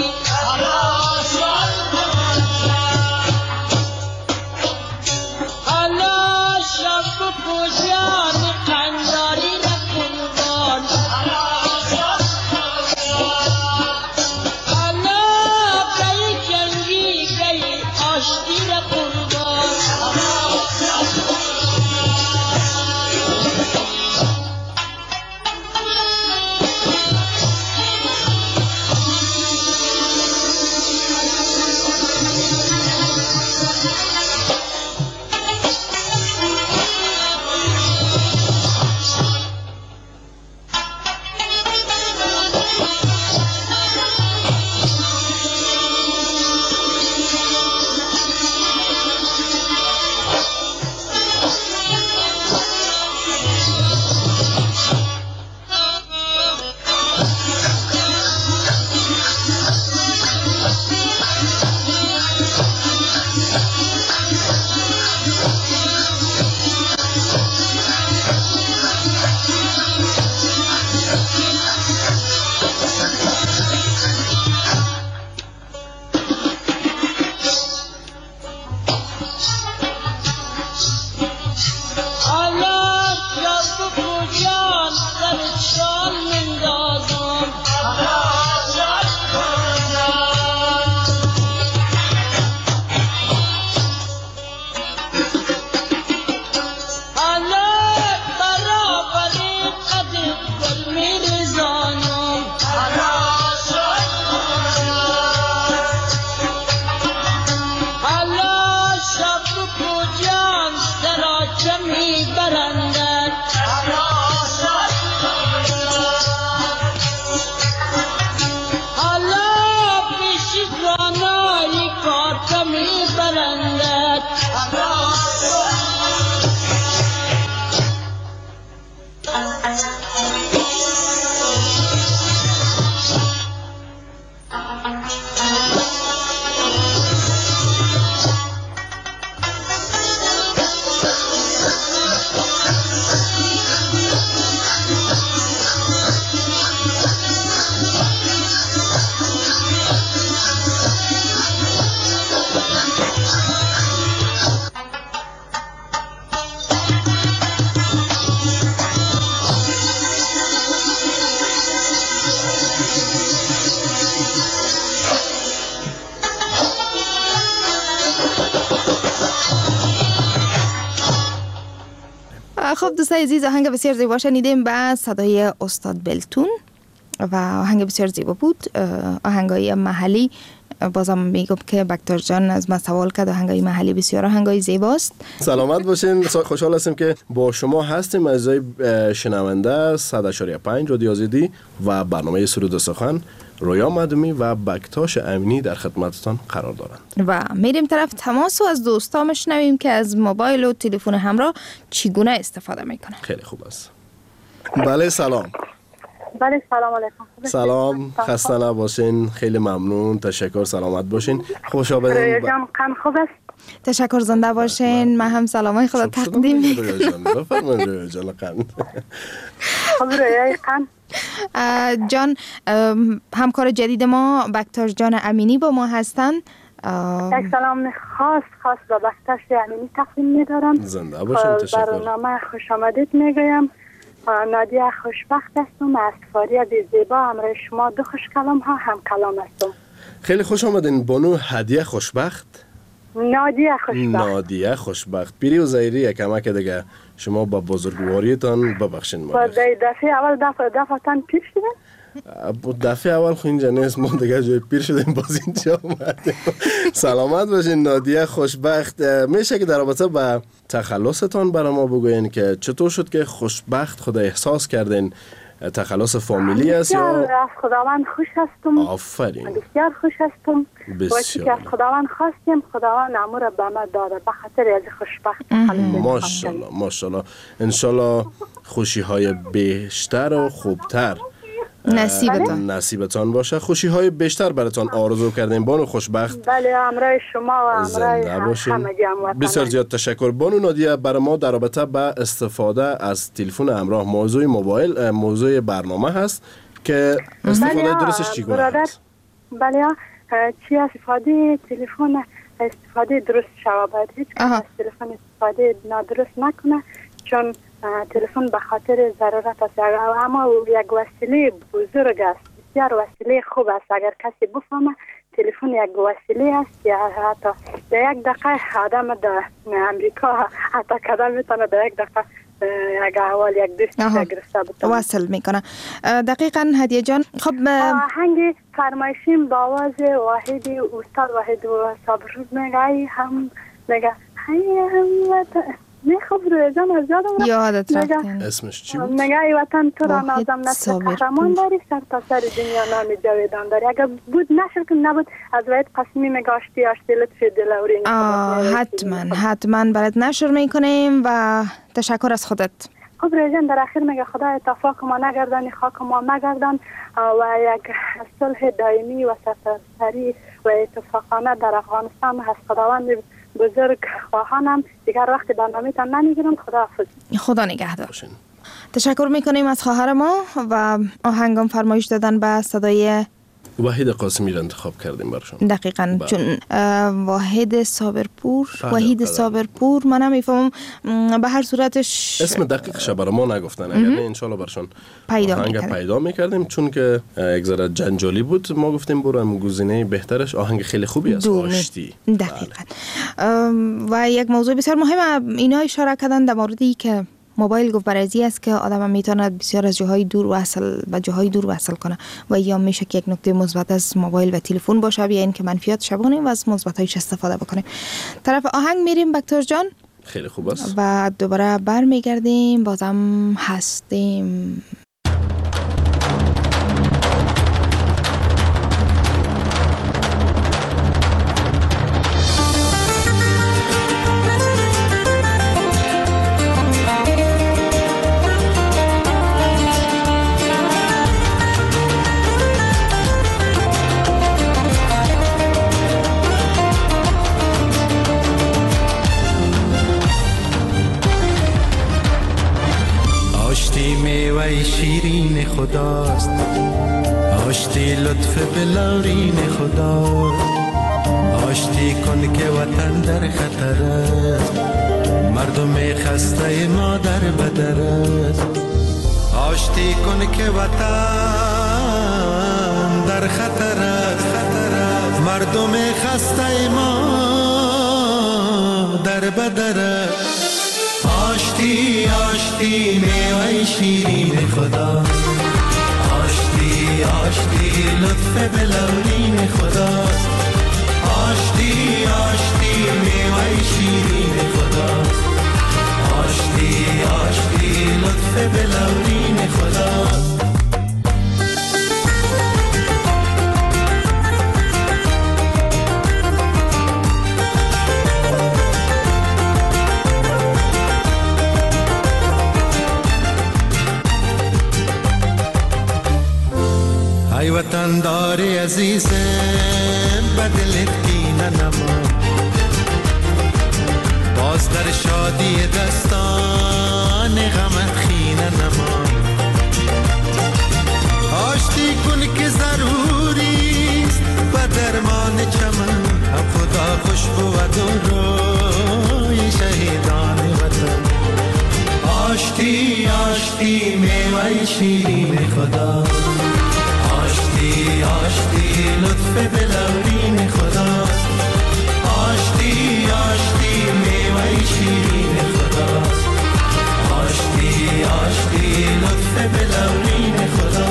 حالا شب و پوشان قنداری نکنبان حالا گئی جنگی گئی آشتی نکنبان خب دوستای عزیز، آهنگ بسیار زیبا شنیدیم با صدای استاد بلتون و آهنگ بسیار زیبا بود. آهنگای محلی، بازم میگم که بکتر جان از ما سوال کرد، آهنگای محلی بسیار آهنگای زیباست. سلامت باشین، خوشحال هستیم که با شما هستیم. اعزای شنونده 100.5 رادیو آزادی و برنامه سرود و سخن، رویا مدومی و بکتاش امینی در خدمتتان قرار دارند و میریم طرف تماس و از دوستا میشنویم که از موبایل و تلفن همراه چگونه استفاده میکنن. خیلی خوب است. بله سلام. بله سلام علیکم. سلام، خسته نباشین. خیلی ممنون، تشکر، سلامت باشین. خوش آمدید. رویا جان قند خوب است؟ تشکر، زنده باشین. من هم سلامای خدا تقدیم میکنم. رویا جان بفرمایید. رویا جان قند. خب رویا قند جان، همکار جدید ما بکتر جان امینی با ما هستن. یک سلام خاص به بکتر امینی تقدیم می‌دارم. زنده باشین. تشکر. برنامه خوش آمدید میگویم. نادیه خوشبخت هستم از فاریه زیبا. همراه شما دو خوش کلام ها هم کلام هستم. خیلی خوش آمدین بانو هدیه خوشبخت. نادیه خوشبخت. پیری و زایری یک کمک دیگه شما با بزرگواریتان ببخشین ما. دفعه اول دفعتان پیر شده؟ دفعه اول خو اینجا نیست، ما دیگه جای پیر شدیم باز اینجا اومدیم. سلامت باشین نادیه خوشبخت. میشه که در رابطه با تخلصتان برای ما بگوین که چطور شد که خوشبخت خود احساس کردین؟ تخلص فامیلی است یا از خداوند خوش هستم. آفرین. بسیار خوش هستم. بسیار. که از خداوند خواستیم، خداوند امور به ما داده، به خاطر از خوشبخت. ماشاءالله ان شاءالله خوشی های بیشتر و خوبتر نصیبتان باشه. خوشی های بیشتر براتان آرزو کردیم بانو خوشبخت. بله همراه شما و همراه همگی هموطنان. بسیار زیاد تشکر بانو نادیه. برای ما در رابطه به استفاده از تلفن همراه موضوع موبایل موضوع برنامه هست که استفاده درستش چگونه هست؟ بله چی استفاده تلفن استفاده درست شود. باید هیچ کس از تلفن استفاده نادرست نکنه، چون تلفن به خاطر ضرورت است، اما یک وسیله بزرگ است، بسیار وسیله خوب است. اگر کسی بفهمه تلفن یک وسیله است که حتی در یک دقیقه آدم در امریکا حتی کدام میتونه در یک دقیقه یک احوال یک دوست گرفته بتونه وصل میکنه. دقیقاً هدیه جان. خب آهنگ فرمایشیم با آواز واحد استاد واحد و صابرروز میگه هم میگه نه خب روی جان از یادت رفتین اسمش چی بود؟ میگه ای وطن تو را نازم نسل قهرمان داری، سر تا سر دنیا نام جاویدان داری. اگر بود نشر کن نبود از وحید قسمی میگه آشتی لطف دلورین. حتما برات نشر میکنیم و تشکر از خودت. خب ریجان در اخیر میگه خدا اتفاق ما نگردانی، خاک ما نگردان و یک صلح دائمی و سرسری و اتفاقانه در افغانستان هست. خداوند بزرگ خواهانم. دیگر وقت برنامه‌تان نمیگیرم. خدا نگهدار. تشکر میکنیم از خواهر ما و آهنگم فرمایش دادن به صدای واحد قاسمی را انتخاب کردیم برشون. دقیقاً چون واحد صابرپور صابرپور من نمیفهمم به هر صورتش اسم دقیقش برای ما نگفتن. اگر نه انشالله برشون پیدا میکردیم چون که یک ذره جنجالی بود. ما گفتیم برو گزینه بهترش آهنگ خیلی خوبی است آشتی. دقیقاً و یک موضوع بسیار مهم اینا اشاره کردن در موردی که موبایل گفت برازی است که آدم میتونه بسیار از جاهای دور وصل کنه و یا میشه که یک نکته مثبت از موبایل و تلفن باشه یا اینکه منفیاتش بگونیم و از مثبتایش استفاده بکنیم. طرف آهنگ میریم بکتور جان. خیلی خوب است و دوباره برمیگردیم بازم هستیم. شیرین خداست، آشتی لطف بلارین خداست. آشتی کن که وطن در خطر است، مردم خسته ما در بدر است. آشتی کن که وطن در خطر است، مردم خسته ما در بدر است. آشتی آشتی میوه شیرین خدا، آشتی آشتی لطف بلورین خدا. آشتی آشتی میوه شیرین خدا، آشتی آشتی لطف بلورین خدا. ای وطن داری عزیزم بدلت کینه نما، باز در شادی دستان غمت خینه نما. آشتی کن که ضروریست و درمان چمن، هم خدا خوش بود و روی شهیدان وطن. آشتی آشتی میوه شیرین خدا، آشتی آشتی لطف بلورین خدا. آشتی آشتی میوه شیرین خدا، آشتی آشتی لطف بلورین خدا.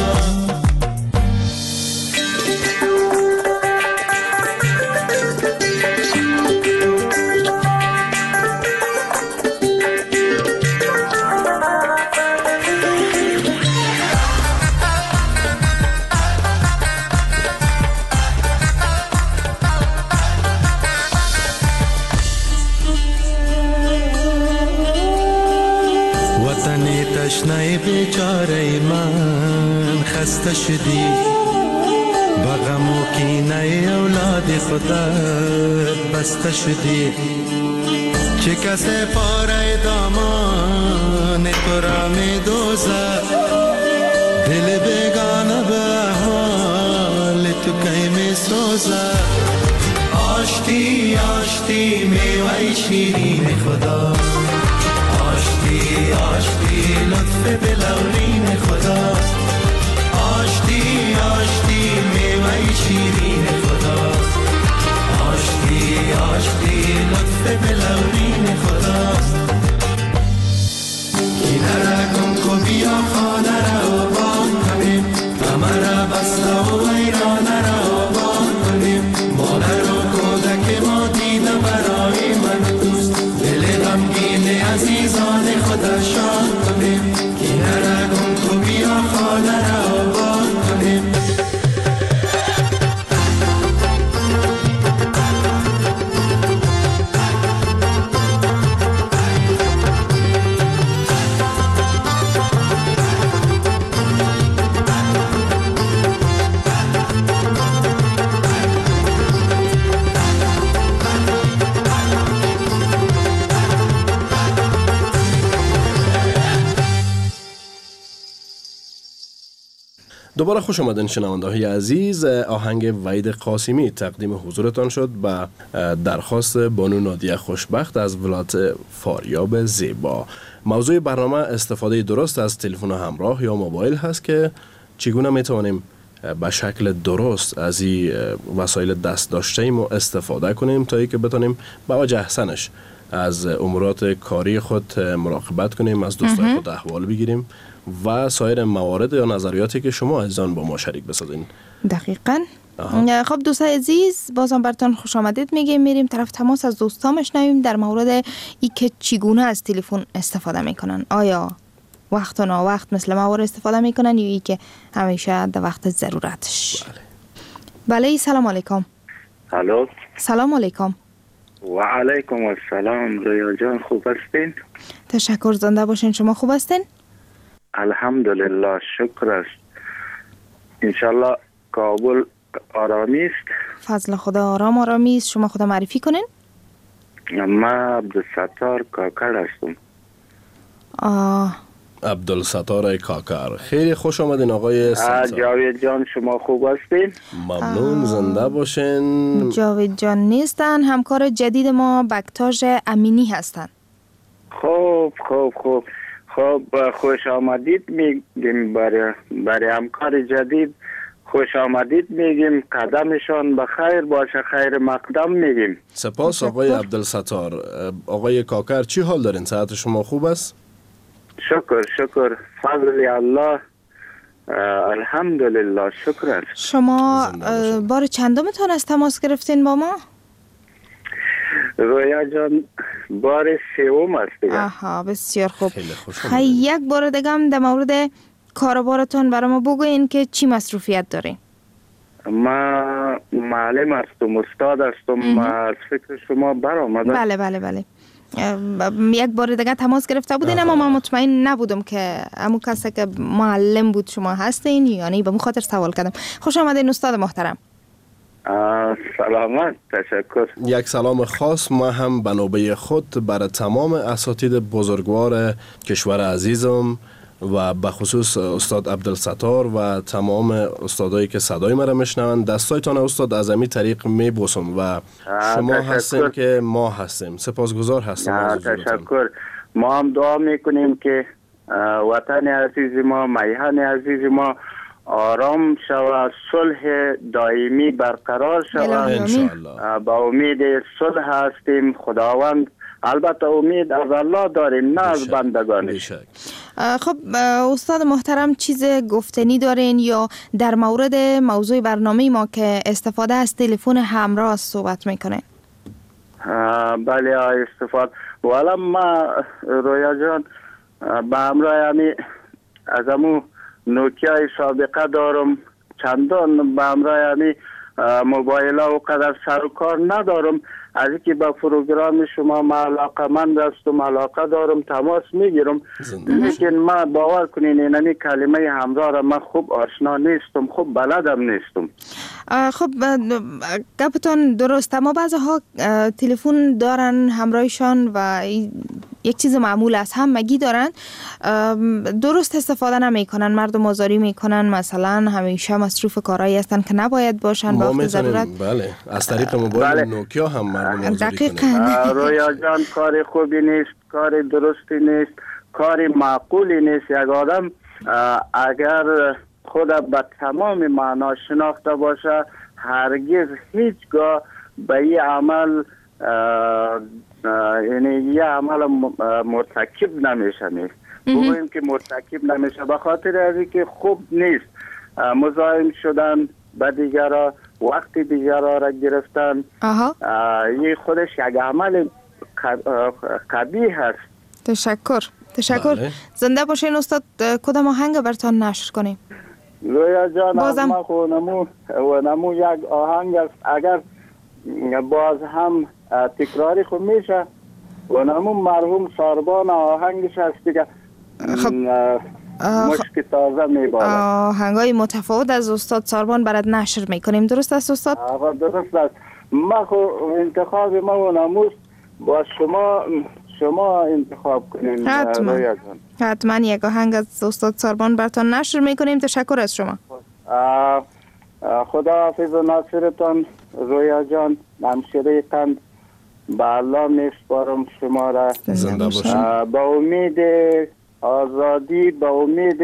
تشنه بیچاره من خسته شدی با غم و کینه اولاد خودت بسته شدی چه کسی پاره دامان تو را می دوزه دل بیگانه به حال تو کی می سوزه آشتی آشتی میوه شیرین خدا آشتی آشتی لطف بلورین خدا آشتی آشتی میوه شیرین خدا آشتی آشتی لطف بلورین خدا کینه را گم کو بیا خانه را آباد کنیم غم را بسته و ویرانه را آباد کنیم مادر و کودک ما دیده برای من دوست دل غمگین عزیزان خدا شاد کنیم کینه را گم کو بیا خانه را آباد کنیم دوباره خوش آمدین شنونده های عزیز. آهنگ وحید قاسمی تقدیم حضورتان شد به درخواست بانو نادیه خوشبخت از ولایت فاریاب زیبا. موضوع برنامه استفاده درست از تلفن همراه یا موبایل هست که چگونه میتوانیم به شکل درست از این وسایل دست داشته ما استفاده کنیم تا اینکه بتونیم به وجه احسنش از امورات کاری خود مراقبت کنیم، از دوستای خود احوال بگیریم و سایر موارد یا نظریاتی که شما عزیزان با ما شریک بسازین. دقیقاً. خب دوستای عزیز، بازم براتون خوش آمدید میگیم. میریم طرف تماس از دوستان میشنویم در مورد ای که چگونه از تلفن استفاده میکنن. آیا وقت و ناوقت مثل ما استفاده میکنن یا ای که همیشه در وقت ضرورتش؟ بله سلام علیکم. الو. سلام علیکم. و علیکم السلام. رویا جان خوب هستین؟ تشکر، زنده باشین. شما خوب هستین؟ الحمدلله، شکر است. انشالله کابل آرامی است. فضل خدا آرامی است. شما خدا معرفی کنین. ما عبدالستار کاکر هستم. عبدالستار کاکر، خیلی خوش آمدین آقای ستار. جاوید جان شما خوب هستین؟ ممنون، زنده باشین. جاوید جان نیستن، همکار جدید ما بکتاژ امینی هستن. خوب خوش آمدید میگیم برای همکار جدید. خوش آمدید میگیم، قدمشان به خیر باشه، خیر مقدم میگیم. سپاس آقای عبدالستار. آقای کاکر چی حال دارین؟ صحت شما خوب است؟ شکر فضل الله، الحمدلله، شکر است. شما بار چندمتون از تماس گرفتین با ما؟ رویا جان بار سوم است دیگه. آها، بسیار خوب. یک بار دیگه هم در مورد کاروبارتون برای ما بگوین که چی مصروفیت دارین؟ ما معلم هستم، استاد هستم. از فکر شما برآمده. بله. یک بار دیگه تماس گرفته بودین اما من مطمئن نبودم که همون کسی که معلم بود شما هستین، یعنی به خاطر سوال کردم. خوش آمدین استاد محترم. سلامت، تشکر. یک سلام خاص ما هم به نوبه خود برای تمام اساتید بزرگوار کشور عزیزم و به خصوص استاد عبدالستار و تمام استادایی که صدای مرا میشنوند، دستایتان استاد از این طریق میبوسم و شما هستیم که ما هستیم. سپاسگزار هستم از حضورتان. تشکر. ما هم دعا میکنیم که وطن عزیز ما، میهن عزیز ما آرام شود، صلح دائمی برقرار شود. با امید صلح هستیم. خداوند البته امید از الله داریم، نه از بندگانش. خب استاد محترم، چیز گفتنی دارین یا در مورد موضوع برنامه ما که استفاده از تلفن همراه صحبت میکنه؟ بله استفاده. والا ما رویا جان به همراه از امو نوکیای سابقه دارم، چندان به همراه موبایل ها و قدر سر و کار ندارم، از اینکه به پروگرام شما ما علاقه‌مند هستم، علاقه دارم، تماس میگیرم، لیکن ما باور کنین اینمی کلمه همراه را من خوب آشنا نیستم، خوب بلدم نیستم. خب گپتان درست، اما بعضی ها تلفن دارن همراهشان و یک چیز معمول است، همگی دارن، درست استفاده نمیکنن، مردم آزاری میکنن، مثلا همیشه مصروف کارهایی هستن که نباید باشن، با وقت ضرورت. بله، از طریق موبایل نوکیا هم مردم آزاری کنن. رویا جان کار خوبی نیست، کار درستی نیست، کار معقولی نیست. یک آدم اگر خود به تمام معنا شناخته باشه هرگز هیچگاه به این عمل یعنی یه عمل مرتکب نمیشه. بگوییم که مرتکب نمیشه به خاطر از اینکه خوب نیست. مزاحم شدن به دیگرها، وقت دیگرها را گرفتن، این خودش یک عمل قبیح هست. تشکر. زنده باشین استاد. کدام آهنگ براتون نشر کنیم؟ رویا جان بازم نمو یک آهنگ است، اگر باز هم تکراری خود میشه و نمو مرحوم ساربان آهنگش هست دیگه. مشک تازه میبارد. آهنگای متفاوت از استاد ساربان برات نشر میکنیم، درست است استاد؟ درست است. ما خو انتخاب ما و نموست با شما انتخاب کنیم. حتما یک آهنگ از استاد ساربان براتون نشر میکنیم. تشکر از شما. خدا حافظ و ناصرتان رویا جان. همشیره قند به الله میسپارم شما را. زنده باشید. با امید آزادی، با امید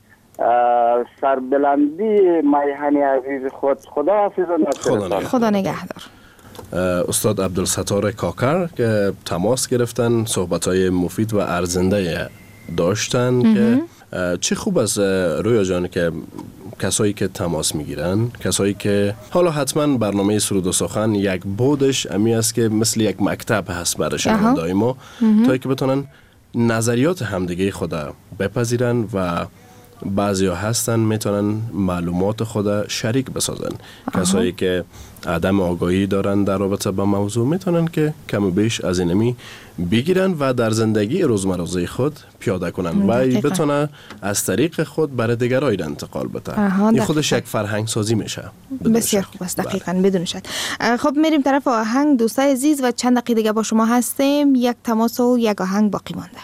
سربلندی میهن عزیز خود. خدا حافظ و ناصرتان. خدا نگهدار. استاد عبدالستار کاکر که تماس گرفتن، صحبت‌های مفید و ارزنده داشتن که چه خوب است رویا جان که کسایی که تماس میگیرن، کسایی که حالا حتما برنامه سرود و سخن یک بودش امی است که مثل یک مکتب هست برای شنونده‌های ما، تا که بتونن نظریات همدیگه خود بپذیرن و بعضی ها هستن میتونن معلومات خود شریک بسازن. کسایی که عدم آگاهی دارن در رابطه با موضوع میتونن که کم و بیش از اینمی بگیرن و در روزمره خود پیاده کنن و بتونه از طریق خود برای دیگران انتقال بده. این خودش یک فرهنگ سازی میشه. بسیار خوب است، دقیقاً بدون شک. خب میریم طرف آهنگ دوستای عزیز و چند دقیقه دیگه با شما هستیم. یک تماس و یک آهنگ باقی مانده.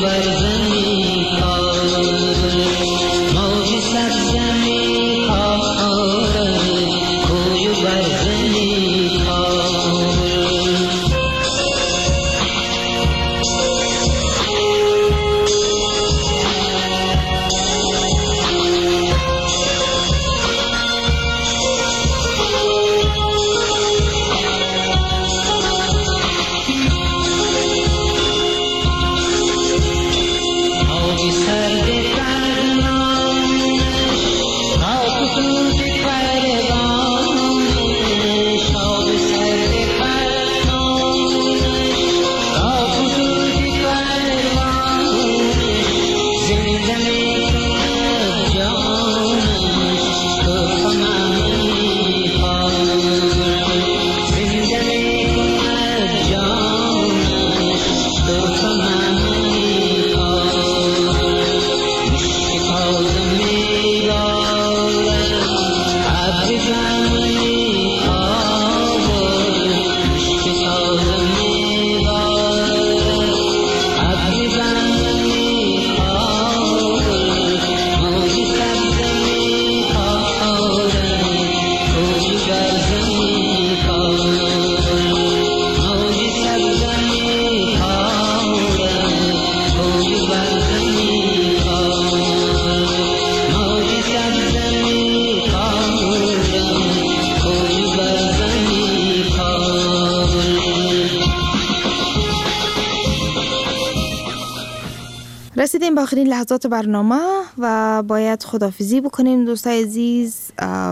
رسیدیم به آخرین لحظات برنامه و باید خداحافظی بکنیم. دوستای عزیز،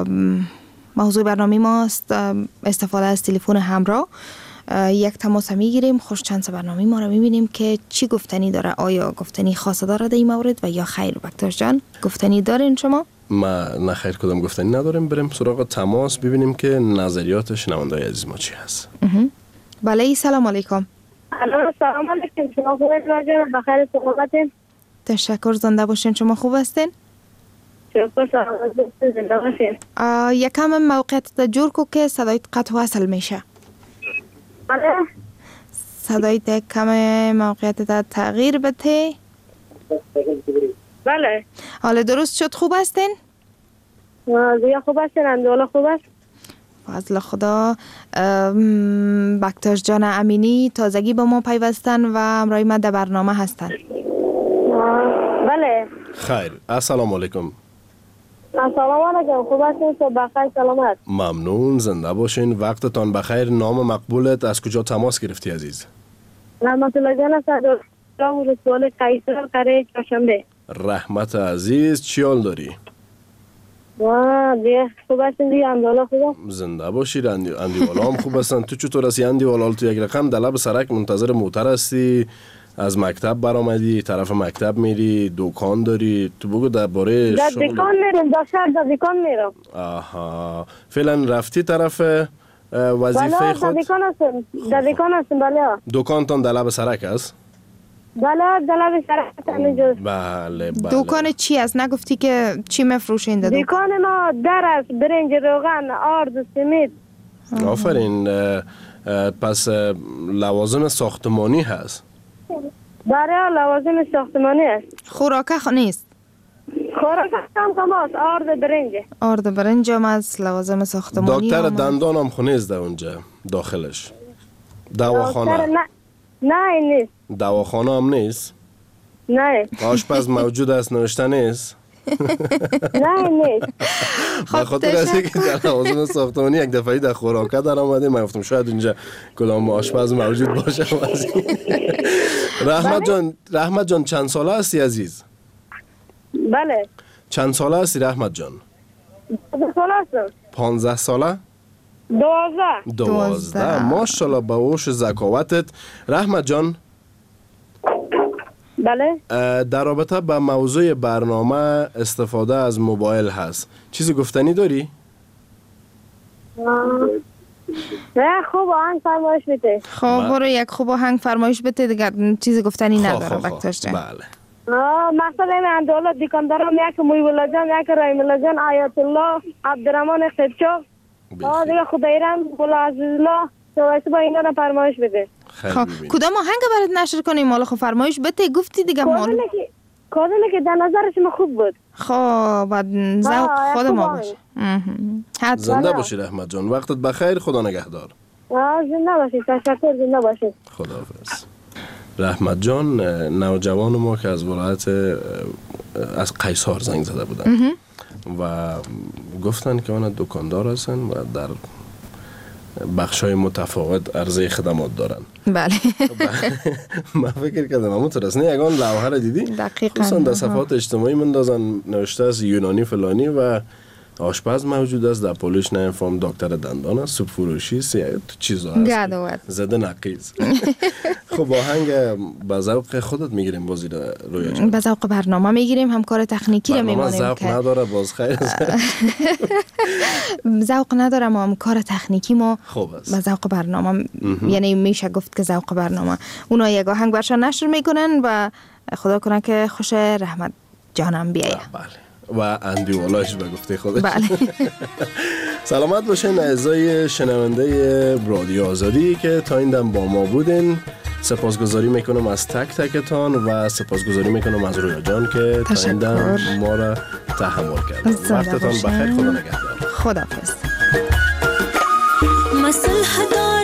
موضوع برنامه ماست استفاده از تلفن همراه. یک تماس میگیریم، خوش چانس برنامه ما رو میبینیم که چی گفتنی داره. آیا گفتنی خاصه داره در این مورد و یا خیر؟ بکتاش جان گفتنی دارین شما؟ ما نه خیر کدام گفتنی نداریم. بریم سراغ تماس ببینیم که نظریات شنوندای عزیز ما چی هست. بله، سلام علیکم. سلام علیکم. شما خوب هستین؟ بخیر صحبتین؟ تشکر، زنده باشین. شما خوب هستین؟ شکر، زنده باشین. یکم موقعیت جور کو که صدایت قطع وصل میشه. بله. صدایت کم موقعیت تغییر بده. بله. حالا درست شد؟ خوب هستین؟ دیگه خوب هستین؟ اندوالا خوب است؟ فضل خدا. بکتاش جان امینی تازگی با ما پیوستن و امروز ما در برنامه هستن. بله. خیر، السلام علیکم. السلام علیکم. خوب هستین؟ صبح بخیر، سلامت. ممنون، زنده باشین. وقتتان بخیر. نام مقبولت، از کجا تماس گرفتی عزیز؟ رحمت الله جان است، رسول قیصر قره چهارشنبه. رحمت عزیز، چی حال داری؟ دیگه خوب هستین؟ دیگه اندوالا خوب؟ زنده باشید. اندیوالا هم خوب هستن. تو چطور هستی اندیوالا؟ تو یک رقم در لب سرک منتظر موتر هستی، از مکتب برآمدی، طرف مکتب میری، دکان داری. تو بگو درباره شغل. در دکان میرم، در شهر در دکان میرم. آها، فعلا رفتی طرف وظیفه خود؟ در دکان هستم. در دکان هستم. بله. دکانتان در لب سرک است؟ بله، در لب سرک همینجور. بله. دکان چی است؟ نگفتی که چی مفروشین در دکان ما؟ در است، برنج، روغن، آرد، سمید. آفرین. پس لوازم ساختمانی هست؟ بله، لوازم ساختمانی است. خوراکه نیست؟ خوراکه هم کماست. آرد برنج. آرد برنج هم از لوازم ساختمانی. دکتر دندان هم خونیست در اونجا داخلش؟ دواخانه؟ نه نیست. دواخانه هم نیست؟ نه. آشپز موجود است، نوشته نیست؟ نه نیست. به خاطر از اینکه در لوازم ساختمانی یک دفعه در خوراکه در آمده، من گفتم شاید اینجا کدام آشپز موجود باشه. رحمت جان چند ساله هستی عزیز؟ بله. چند ساله هستی رحمت جان؟ 12 ساله هستم. 15 ساله؟ 12. ماشاءالله، به هوش ذکاوتت. رحمت جان، بله. در رابطه با موضوع برنامه استفاده از موبایل هست، چیزی گفتنی داری؟ نه، خوب آهنگ فرمایش بده. خب برو یک خوب آهنگ فرمایش بده دیگه، چیزی گفتنی نداره بکتاش جان. بله. مثلا این اندولا دکاندارم یک مویولا جان، یک رایمولا جان، آیت الله، عبدالرحمن خبچو، دیگه خدایرم، مولا عزیزالله، تو با اینا رو فرمایش بده. خب کدام آهنگ برات نشر کنیم؟ مالا خب فرمایش بده، گفتی دیگه مال کادونه که در نظر شما خوب بود. خب بعد ذوق خود ما باشه. زنده باشید احمد جان، وقتت بخیر، خدا نگهدار. زنده باشید، تشکر، زنده باشید. خداحافظ. رحمت جان نوجوان ما که از ولایت از قیصار زنگ زده بودن و گفتن که آن دکاندار هستن و در بخشای متفاوت عرضه خدمات دارن. بله. من فکر کردم اما تو رسنه یگان لوحه را دیدی؟ دقیقاً. خصوصا در صفحات اجتماعی مندازن نوشته از یونانی فلانی و آشپز موجود است، در پولش نه فهم دکتر دندان است، سوپ فروشی چیزا هست زده نقیز. خب آهنگ به ذوق خودت میگیریم بازی رویا جان؟ به ذوق برنامه میگیریم، همکار تکنیکی رو میمونیم ذوق که نداره باز خیر ذوق نداره ما همکار تکنیکی ما خوب است به ذوق برنامه یعنی میشه گفت که ذوق برنامه اونا یک آهنگ برشان نشر میکنن و خدا کنه که خوش رحمت جانم بیایه. بله و اندی والاش به گفته خودش. بله. سلامت باشین اعزای شنونده رادیو آزادی که تا این دم با ما بودین. سپاسگزاری میکنم از تک تکتان و سپاسگزاری میکنم از رویا جان که تا این دم ما را تحمل کردن. وقتتان بخیر، خدا نگهدار. خداحافظ.